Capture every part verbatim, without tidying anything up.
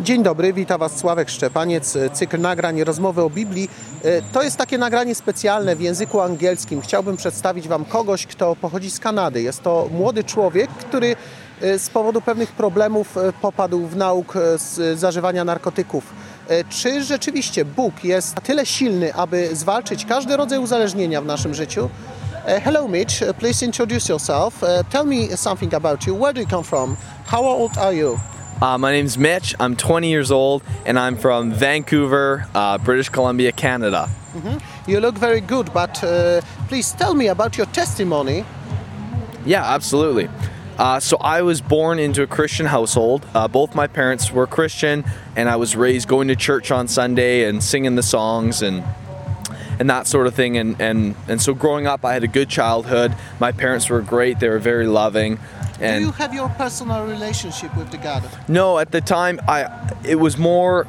Dzień dobry, witam Was Sławek Szczepaniec, cykl nagrań Rozmowy o Biblii. To jest takie nagranie specjalne w języku angielskim. Chciałbym przedstawić Wam kogoś, kto pochodzi z Kanady. Jest to młody człowiek, który z powodu pewnych problemów popadł w nauk z zażywania narkotyków. Czy rzeczywiście Bóg jest na tyle silny, aby zwalczyć każdy rodzaj uzależnienia w naszym życiu? Hello Mitch, please introduce yourself. Tell me something about you. Where do you come from? How old are you? Uh, my name's Mitch, I'm twenty years old, and I'm from Vancouver, uh, British Columbia, Canada. Mm-hmm. You look very good, but uh, please tell me about your testimony. Yeah, absolutely. Uh, so I was born into a Christian household. Uh, both my parents were Christian, and I was raised going to church on Sunday and singing the songs and and that sort of thing. And, and, and so growing up, I had a good childhood. My parents were great. They were very loving. And do you have your personal relationship with the God? No, at the time, I it was more,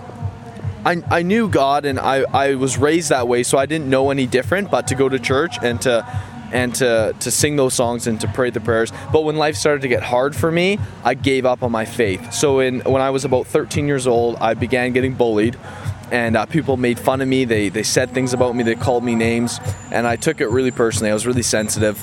I, I knew God and I, I was raised that way, so I didn't know any different but to go to church and to and to, to sing those songs and to pray the prayers. But when life started to get hard for me, I gave up on my faith. So in when I was about thirteen years old, I began getting bullied. And uh, people made fun of me. They, they said things about me. They called me names. And I took it really personally. I was really sensitive.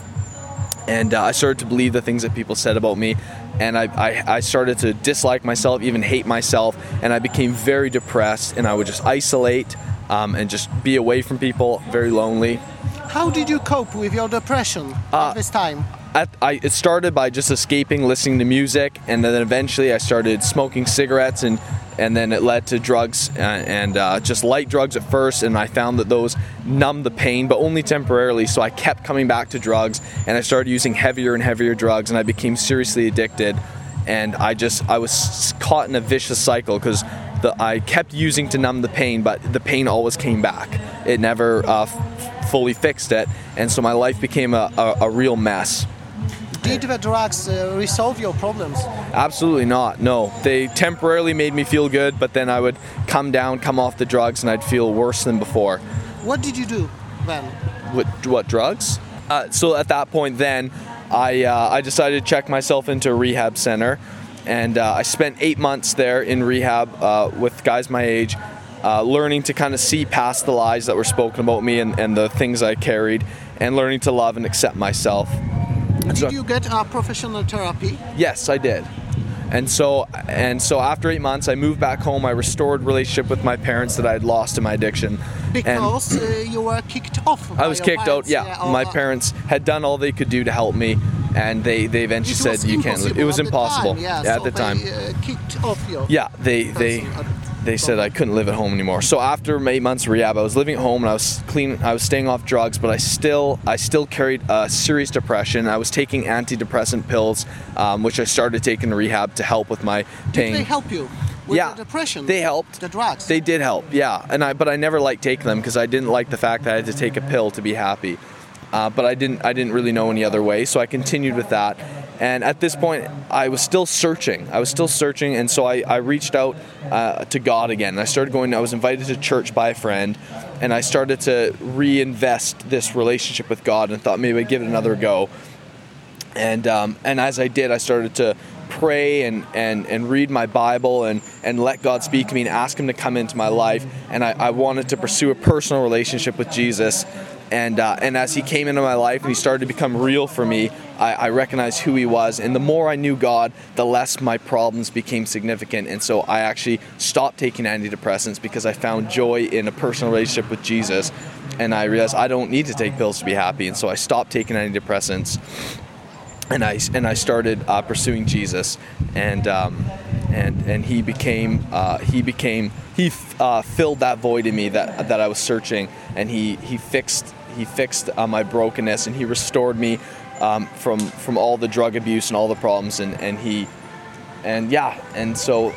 And uh, I started to believe the things that people said about me, and I, I, I started to dislike myself, even hate myself, and I became very depressed, and I would just isolate um, and just be away from people, very lonely. How did you cope with your depression uh, at this time? At, I, it started by just escaping, listening to music, and then eventually I started smoking cigarettes, and, and then it led to drugs, and, and uh, just light drugs at first, and I found that those numbed the pain, but only temporarily, so I kept coming back to drugs, and I started using heavier and heavier drugs, and I became seriously addicted, and I just, I was caught in a vicious cycle, because I kept using to numb the pain, but the pain always came back. It never uh, f- fully fixed it, and so my life became a, a, a real mess. Did the drugs uh, resolve your problems? Absolutely not, no. They temporarily made me feel good, but then I would come down, come off the drugs, and I'd feel worse than before. What did you do then? What, what drugs? Uh, so at that point then, I, uh, I decided to check myself into a rehab center, and uh, I spent eight months there in rehab uh, with guys my age, uh, learning to kind of see past the lies that were spoken about me and, and the things I carried, and learning to love and accept myself. Did so, you get uh, professional therapy? Yes, I did. And so and so after eight months, I moved back home. I restored relationship with my parents that I had lost in my addiction. Because uh, you were kicked off. I was kicked parents, out, yeah. yeah My uh, parents had done all they could do to help me, and they, they eventually said, you can't live. It was impossible the time, yeah, yeah, so at the time. They, uh, kicked off your yeah, they, they, they said I couldn't live at home anymore. So after eight months of rehab, I was living at home and I was clean. I was staying off drugs, but I still I still carried a serious depression. I was taking antidepressant pills, um, which I started taking in rehab to help with my pain. Did they help you with yeah, the depression? They helped. The drugs? They did help, yeah. And I but I never liked taking them because I didn't like the fact that I had to take a pill to be happy. Uh, but I didn't I didn't really know any other way, so I continued with that. And at this point, I was still searching. I was still searching, and so I, I reached out uh, to God again. I started going, I was invited to church by a friend, and I started to reinvest this relationship with God and thought maybe I'd give it another go. And um, and as I did, I started to pray and, and, and read my Bible and, and let God speak to me and ask Him to come into my life. And I, I wanted to pursue a personal relationship with Jesus. And uh, and as He came into my life and He started to become real for me, I, I recognized who He was. And the more I knew God, the less my problems became significant. And so I actually stopped taking antidepressants because I found joy in a personal relationship with Jesus. And I realized I don't need to take pills to be happy. And so I stopped taking antidepressants. And I and I started uh, pursuing Jesus, and um, and and He became uh, He became He uh, filled that void in me that that I was searching, and He He fixed He fixed uh, my brokenness, and He restored me um, from from all the drug abuse and all the problems, and, and He and yeah, and so.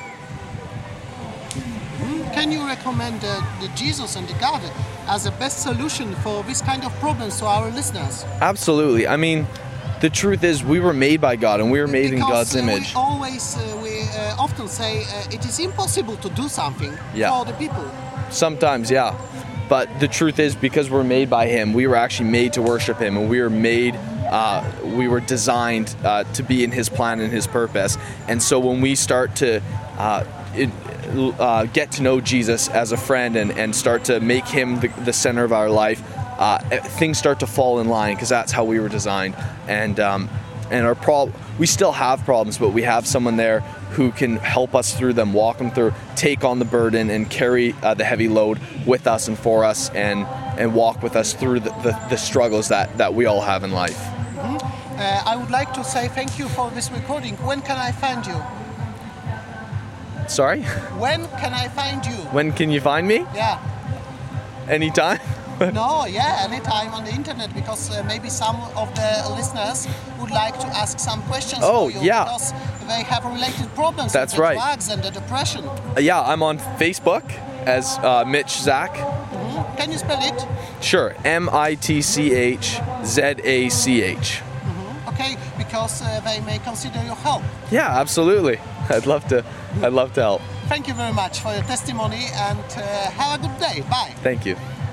Can you recommend uh, the Jesus and the God as the best solution for this kind of problems to our listeners? Absolutely. I mean, the truth is, we were made by God, and we were made because, in God's uh, image. We always, uh, we uh, often say uh, it is impossible to do something yeah. for the people. Sometimes, yeah. But the truth is, because we're made by Him, we were actually made to worship Him, and we were made, uh, we were designed uh, to be in His plan and His purpose. And so when we start to uh, it, uh, get to know Jesus as a friend and, and start to make him the, the center of our life, uh, things start to fall in line because that's how we were designed. And um, and our prob we still have problems, but we have someone there who can help us through them, walk them through, take on the burden and carry uh, the heavy load with us and for us, and and walk with us through the, the, the struggles that, that we all have in life. Mm-hmm. uh, I would like to say thank you for this recording. When can I find you? Sorry? When can I find you? When can you find me? Yeah. Anytime? No, yeah, anytime on the internet, because uh, maybe some of the listeners would like to ask some questions oh, for you, yeah. because they have related problems That's with the right. drugs and the depression. Uh, yeah, I'm on Facebook as uh, Mitch Zach. Mm-hmm. Can you spell it? Sure, M I T C H Z A C H. Mm-hmm. Okay, because uh, they may consider your help. Yeah, absolutely. I'd love to. I'd love to help. Thank you very much for your testimony, and uh, have a good day. Bye. Thank you.